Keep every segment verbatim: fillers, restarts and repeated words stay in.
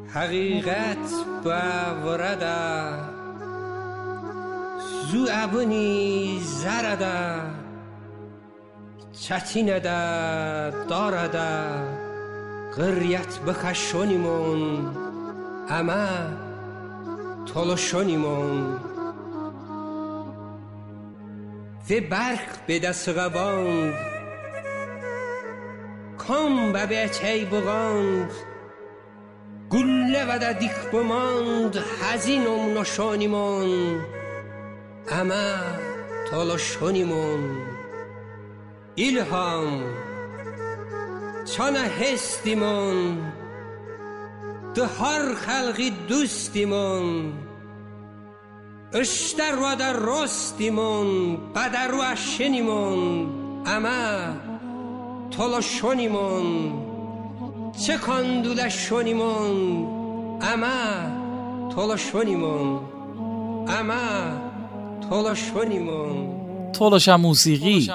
حقیقت باورده زو ابونی زرده چتینه ده دارده قریت بخشونیمون اما تلاشونیمون و برق به دست غواند کام به بیچه بغاند گله و ده دیک بماند هزینم نشانیمون اما تلاشونیمون ilham çana hestimon de har xalqi dostimon اشتر و در راستیمون بدر و اشنیمون اما تلاشونیمون چه کندوله شونیمون اما تلاشونیمون اما تلاشونیمون تلاش موسیقی.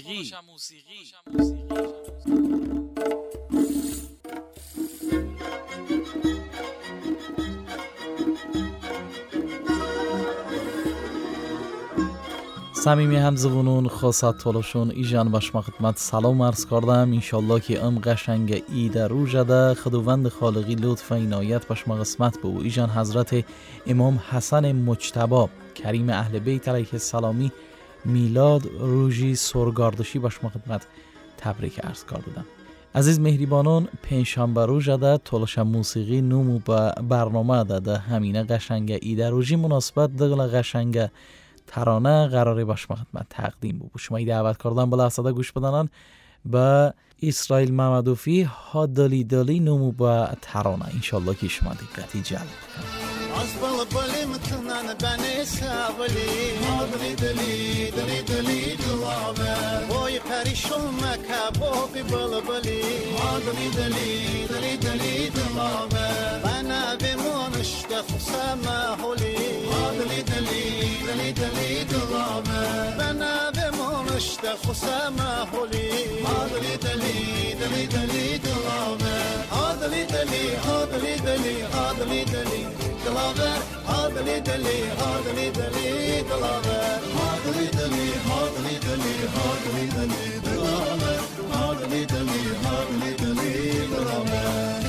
صمیمی همزبونون خاصت تلاشون ایجان باشما خدمت سلام عرض کردم. انشالله که ام قشنگ ایده رو جده خداوند خالقی لطف و عنایت باشما قسمت به او ایجان حضرت امام حسن مجتبی کریم اهل بیت علیه السلامی میلاد روژی سرگاردشی باشما خدمت تبریک عرض کردم. عزیز مهربانان پنجشنبه روز ده تلاش موسیقی نومو با برنامه ده همینه قشنگ ایده روژی مناسبت دقل قشنگ ترانه قراره باشما خدمت تقدیم بود. شما ای دعوت کردن بلا اصده گوش بدنن با اسرائیل محمدوفی ها دلی دلی نومو با ترانه انشالله که شما دقتی جلب کنید. از بلبلی متنان بنی سابلی دلی دلی دلی دلی دلابه بای پریشون مکه بابی بلبلی دلی دلی دلی دلی دلابه بنا بمونش دخصه محولی دلی دلی دلی دلی دلابه بنا بمونش دخصه محولی دلی دلی دلی دلی دلابه دلی دلی دلی دلی دلی دلی دلاver hadli deli hadli deli dalaver hadli deli hadli deli hadli deli dalaver hadli deli hadli deli dalaver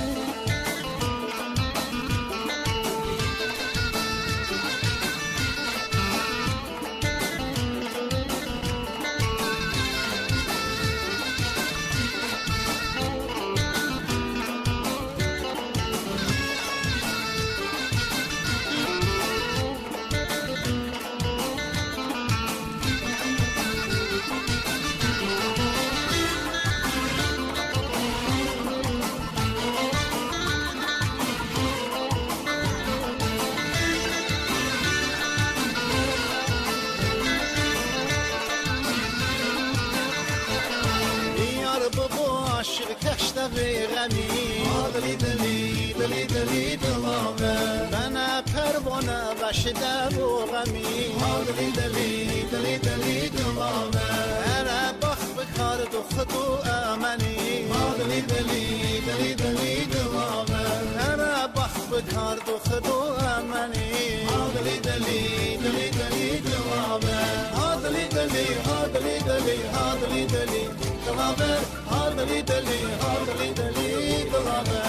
دلی دلی دلی دلی دلاوه بنا پروانه بشده و غمی دلی دلی دلی دلی دلاوه انا بخ بکار دو خدو امنی دلی دلی دلی دلی دلاوه انا بخ بکار دو خدو امنی دلی دلی دلی دلی دلاوه دلی دلی دلی دلی دلی دلی دلاوه دلی دلی دلی دلی دلاوه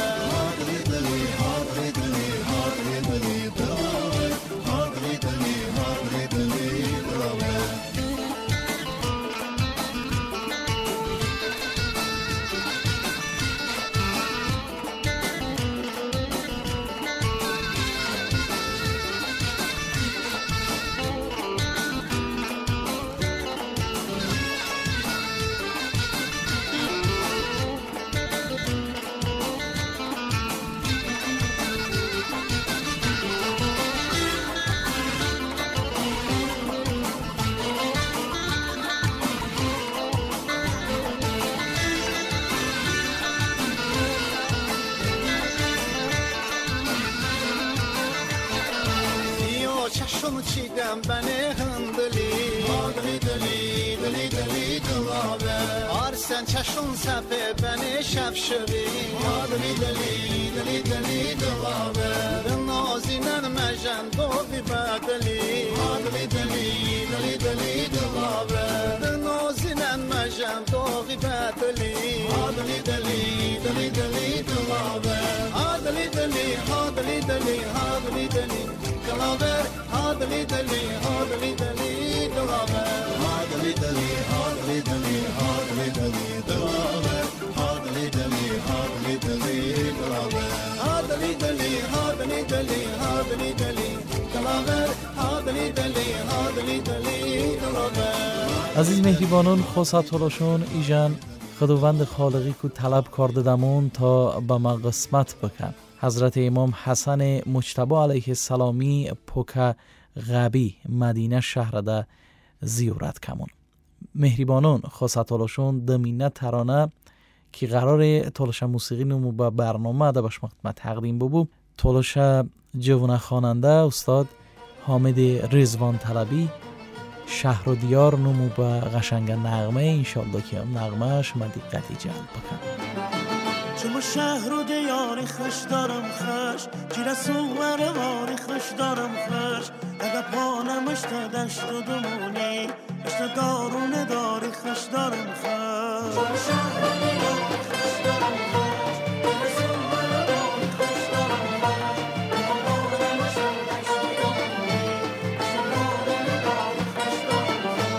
چیدم بنه هندلی دلی دلی دلی دلی دلابه عرص sen çeşun sefe beni şefşevi Dali dali dali dali dalaver Nazinen mejen dovi bedeli Dali dali dali dali dalaver Nazinen mejen dovi bedeli Dali dali dali dali dalaver Dali dali dali dali dali dali dalaver Dali dali dali dali dalaver Dali dali dali dali dali dali dalaver Dali dali dali dali dalaver Dali dali dali dali dali dali dalaver Dali dali dali dali dalaver عزیز مهربانان خواست هلاشون ایجان خداوند خالقی کو طلب کرده دمون تا به ما قسمت بکن حضرت امام حسن مجتبی علیه السلامی پوکا غبی مدینه شهر ده زیارت کمون مهربانان خواست هلاشون دمینه ترانه که قرار تولش موسیقی نمو به برنامه ده باش خدمت تقدیم ببو تولش جوان خواننده استاد حامد رضوان طلبی شهر و دیار نمو با قشنگ نغمه انشالله که هم نغمهش من دقتی جلب بکن چون شهر و دیار خوش دارم خوش گیره سوور واری خوش دارم خوش اگه پانم اشتا دشت و دمونی اشتا دارونه داری خوش دارم خوش چون شهر و دیار خوش دارم خوش گیره سوور واری خوش دارم خوش اگه پانم اشتا دشت و دمونی اشتا دارونه داری خوش دارم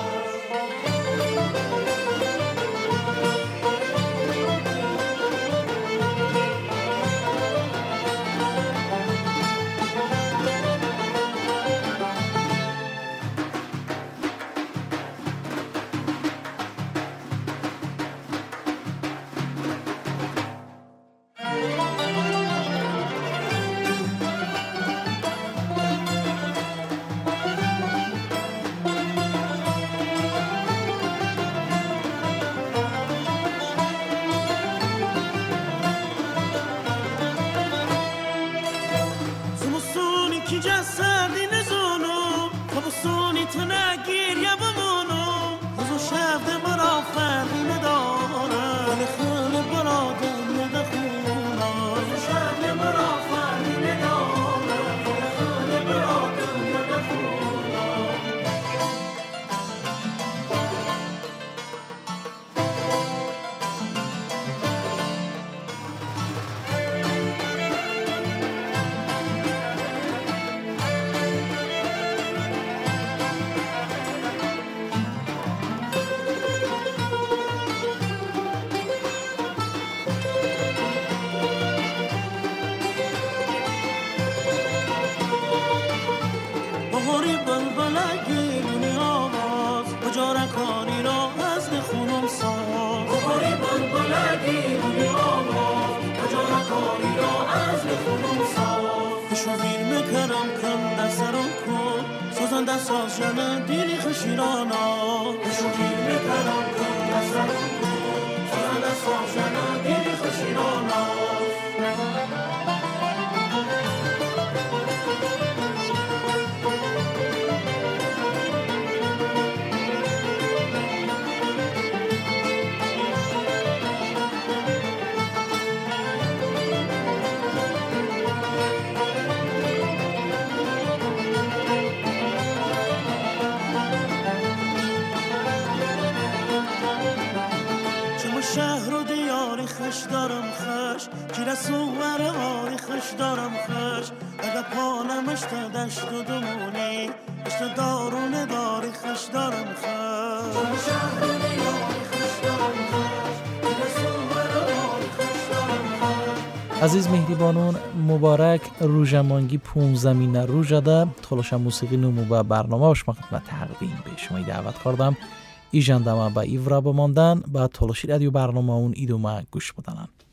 عزیز مهربانون مبارک روژمانگی پونزدهمین روژه ده تلاش موسیقی نمو به برنامه و شما خدمت تقدیم به شما دعوت کردم ایجان دما با ایورا بماندن با تلاشی رادیو برنامه اون ایدوما گوش بدنن